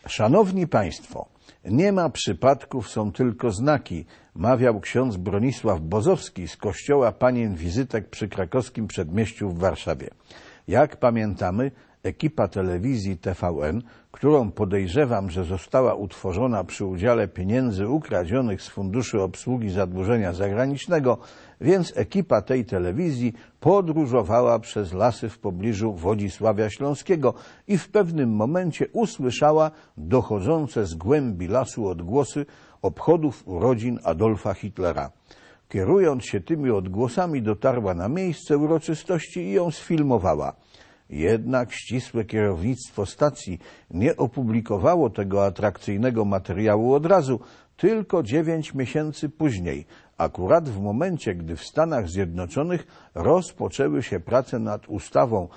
Szanowni Państwo, nie ma przypadków, są tylko znaki, mawiał ksiądz Bronisław Bozowski z kościoła Panien Wizytek przy krakowskim przedmieściu w Warszawie. Jak pamiętamy, ekipa telewizji TVN, którą podejrzewam, że została utworzona przy udziale pieniędzy ukradzionych z Funduszu Obsługi Zadłużenia Zagranicznego, więc ekipa tej telewizji podróżowała przez lasy w pobliżu Wodzisławia Śląskiego i w pewnym momencie usłyszała dochodzące z głębi lasu odgłosy obchodów urodzin Adolfa Hitlera. Kierując się tymi odgłosami, dotarła na miejsce uroczystości i ją sfilmowała. Jednak ścisłe kierownictwo stacji nie opublikowało tego atrakcyjnego materiału od razu, tylko 9 miesięcy później, akurat w momencie, gdy w Stanach Zjednoczonych rozpoczęły się prace nad ustawą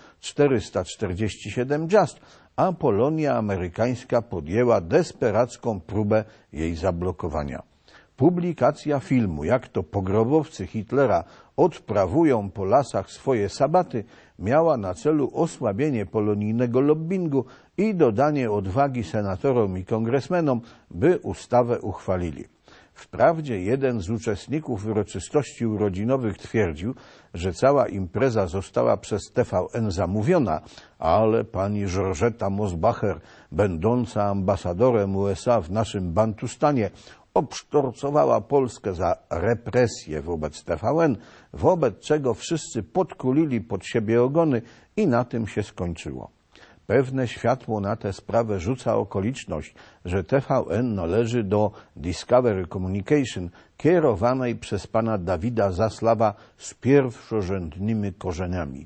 447 Just, a Polonia amerykańska podjęła desperacką próbę jej zablokowania. Publikacja filmu, jak to pogrobowcy Hitlera odprawują po lasach swoje sabaty, miała na celu osłabienie polonijnego lobbingu i dodanie odwagi senatorom i kongresmenom, by ustawę uchwalili. Wprawdzie jeden z uczestników uroczystości urodzinowych twierdził, że cała impreza została przez TVN zamówiona, ale pani Georgetta Mosbacher, będąca ambasadorem USA w naszym Bantustanie, obsztorcowała Polskę za represję wobec TVN, wobec czego wszyscy podkulili pod siebie ogony i na tym się skończyło. Pewne światło na tę sprawę rzuca okoliczność, że TVN należy do Discovery Communication, kierowanej przez pana Dawida Zaslawa z pierwszorzędnymi korzeniami.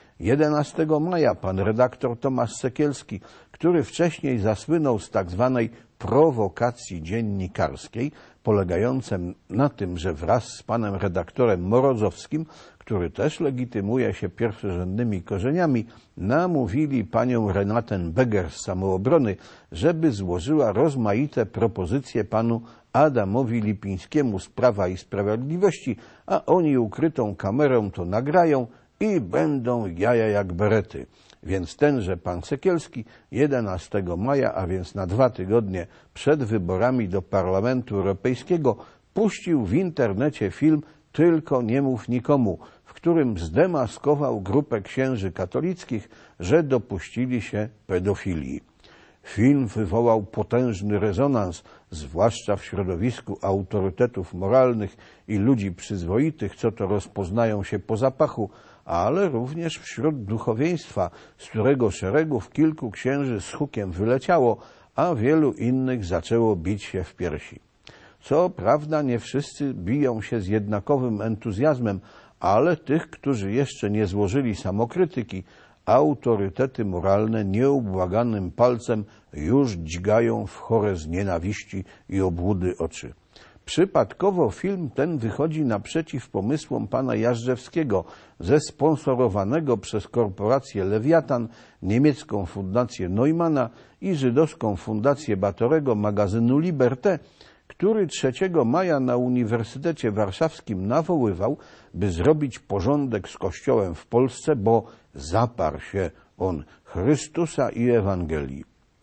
11 maja pan redaktor Tomasz Sekielski, który wcześniej zasłynął z tak zwanej prowokacji dziennikarskiej, polegającej na tym, że wraz z panem redaktorem Morozowskim, który też legitymuje się pierwszorzędnymi korzeniami, namówili panią Renatę Beger z Samoobrony, żeby złożyła rozmaite propozycje panu Adamowi Lipińskiemu z Prawa i Sprawiedliwości, a oni ukrytą kamerą to nagrają i będą jaja jak berety. Więc tenże pan Sekielski 11 maja, a więc na 2 tygodnie przed wyborami do Parlamentu Europejskiego, puścił w internecie film Tylko nie mów nikomu, w którym zdemaskował grupę księży katolickich, że dopuścili się pedofilii. Film wywołał potężny rezonans, zwłaszcza w środowisku autorytetów moralnych i ludzi przyzwoitych, co to rozpoznają się po zapachu, ale również wśród duchowieństwa, z którego szeregów kilku księży z hukiem wyleciało, a wielu innych zaczęło bić się w piersi. Co prawda nie wszyscy biją się z jednakowym entuzjazmem, ale tych, którzy jeszcze nie złożyli samokrytyki, autorytety moralne nieubłaganym palcem już dźgają w chore z nienawiści i obłudy oczy. Przypadkowo film ten wychodzi naprzeciw pomysłom pana Jażdżewskiego, zesponsorowanego przez korporację Lewiatan, niemiecką fundację Neumana i żydowską fundację Batorego magazynu Liberté, który 3 maja na Uniwersytecie Warszawskim nawoływał, by zrobić porządek z Kościołem w Polsce, bo zaparł się on Chrystusa i Ewangelii.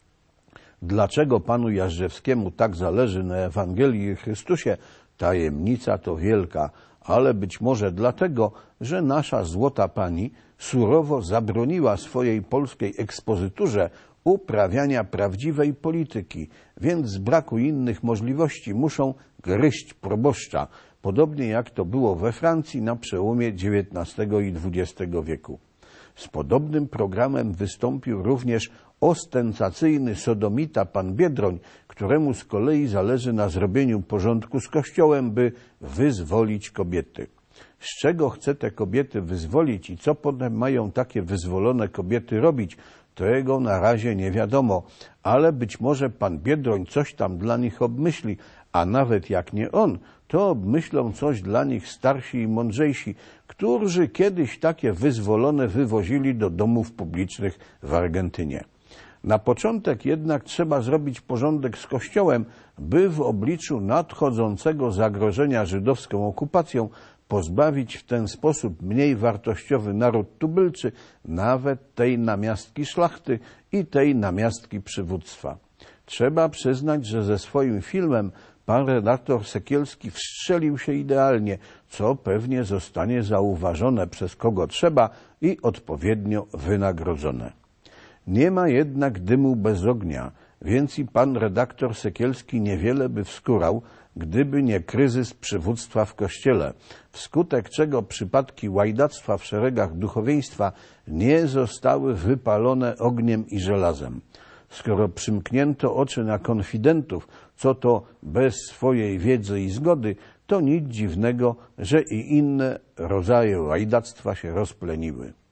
Dlaczego panu Jażdżewskiemu tak zależy na Ewangelii i Chrystusie? Tajemnica to wielka, ale być może dlatego, że nasza złota pani surowo zabroniła swojej polskiej ekspozyturze uprawiania prawdziwej polityki, więc z braku innych możliwości muszą gryźć proboszcza, podobnie jak to było we Francji na przełomie XIX i XX wieku. Z podobnym programem wystąpił również ostentacyjny sodomita pan Biedroń, któremu z kolei zależy na zrobieniu porządku z Kościołem, by wyzwolić kobiety. Z czego chce te kobiety wyzwolić i co potem mają takie wyzwolone kobiety robić, tego na razie nie wiadomo, ale być może pan Biedroń coś tam dla nich obmyśli, a nawet jak nie on, to obmyślą coś dla nich starsi i mądrzejsi, którzy kiedyś takie wyzwolone wywozili do domów publicznych w Argentynie. Na początek jednak trzeba zrobić porządek z Kościołem, by w obliczu nadchodzącego zagrożenia żydowską okupacją pozbawić w ten sposób mniej wartościowy naród tubylczy nawet tej namiastki szlachty i tej namiastki przywództwa. Trzeba przyznać, że ze swoim filmem pan redaktor Sekielski wstrzelił się idealnie, co pewnie zostanie zauważone przez kogo trzeba i odpowiednio wynagrodzone. Nie ma jednak dymu bez ognia, więc i pan redaktor Sekielski niewiele by wskórał, gdyby nie kryzys przywództwa w Kościele, wskutek czego przypadki łajdactwa w szeregach duchowieństwa nie zostały wypalone ogniem i żelazem. Skoro przymknięto oczy na konfidentów, co to bez swojej wiedzy i zgody, to nic dziwnego, że i inne rodzaje łajdactwa się rozpleniły.